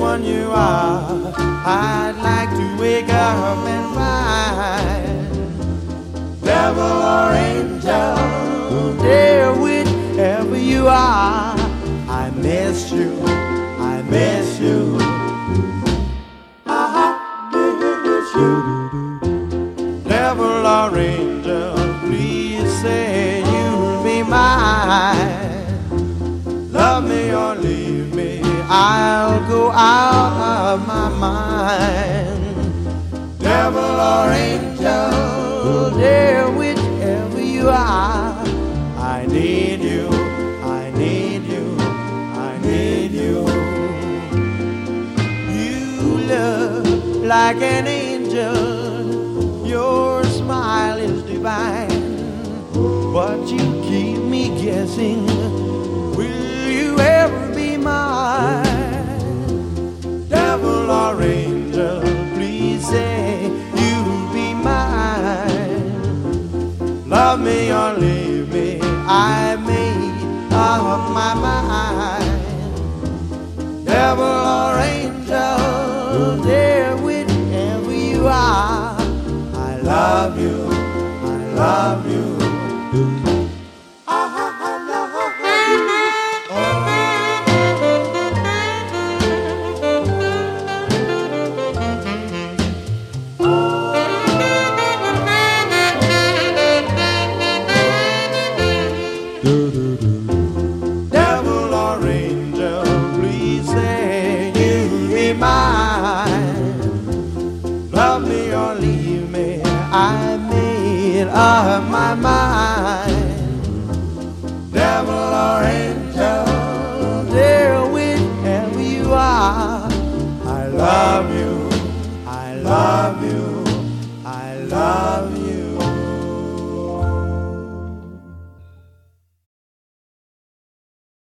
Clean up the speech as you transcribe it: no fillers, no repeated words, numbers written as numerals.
one you are, I'd like to wake up and find. Devil or angel, dear, whichever you are, I miss you, I miss you. I miss you. Devil or angel, please say you'll be mine. Love me or leave me, I'll go out of my mind. Devil or angel, dear, whichever you are, I need you, I need you, I need you. You look like an angel, your smile is divine, but you keep me guessing. Will you ever be mine? Devil or angel, please say you'll be mine. Love me or leave me, I made up my mind. Devil or angel, dear, whichever you are, I love you, I love you. Devil or angel, please say you'll be mine. Love me or leave me, I made up my mind. Devil or angel, dear, whichever you are, I love you, I love you, I love you.